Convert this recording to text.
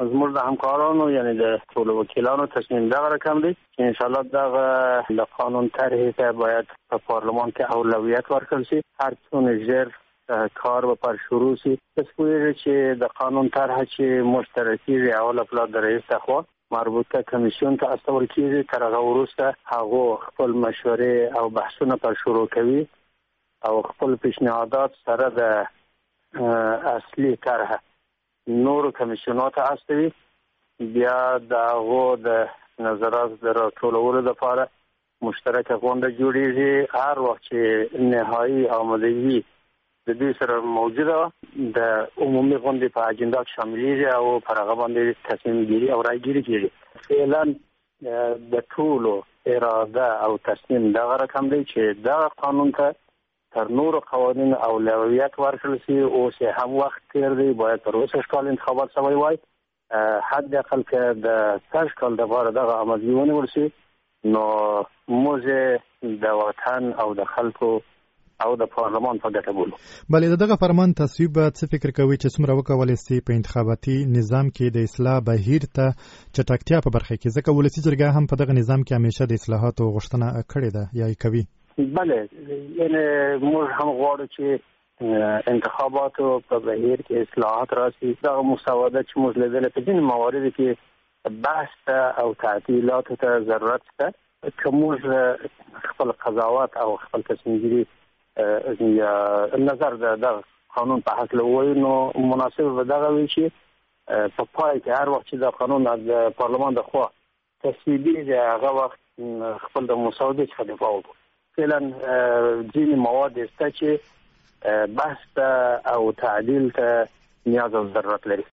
زموږ د همکارانو یعنی د ټولو وکیلانو تصمیم دغه رقم دی چې ان شاء الله دغه د قانون طرحی ته باید په پارلمان کې اولویت ورکړل شي. هر څونه ژر کار به پر شروع شي. پس پوهیږي چې د قانون طرح چې مشترکی اول پلا د رئیس تخوا مربوطه کمیسیون ته استول کیږي. تر هغه وروسته هغه خپل مشورې او بحثونه پر شروع کوي او خپل پیشنهادات سره د اصلي طرح نور کمیسیونات استوي. بیا د هغه د نظرات د راټولولو لپاره مشترکه غونډه جوړیږي. هر وخت چې نهایی آمادگی د دې سره موجوده د عمومي غونډې په اجنډا کې شاملېږي او پر هغه باندې تصمیم گیری او رای گیری کیږي. فعلا د ټولو اراده او تصمیم دغه رقم دی چې دغه قانون ته تر نور قوانین اولویت ورکړل شي. اوس هم وخت تیر دی، باید تر اوسه کال انتخابات شوی وای. حد اقل که د سږ کال دغه آمادګي ونیول شي نو موږ د وطن او د خلکو او د پارلمان په ګټه بولو. بلې دغه فرمان تصویب څه فکر کوي چې څومره وکولای شي په انتخاباتي نظام کې د اصلاح بهیر ته چټکتیا په برخه کې؟ ځکه ولسی جرګه هم په دغه نظام کې همیشه د اصلاحاتو غوښتنه کړې ده یا یې کوي. بله، یعنی موږ هم غواړو چې انتخاباتو په بهیر کې اصلاحات راشي. دغه مسوده چې موږ لیدل په ځینې مواردو کې بحث او تعدیلات ته ضرورت شته که موږ خپل قضاوت او خپل تصمیم گیری یا نظر د قانون په حق لوي نو مناسب به دغه وي چې په پای کې هر وخت چې د قانون د پارلمان د خوا تصویبي هغه وخت خپل د مسوده څخه دفاع وکړو. فعلا ځینې مواد شته چې بحث او تعدیل ته نیاز او ضرورت لري.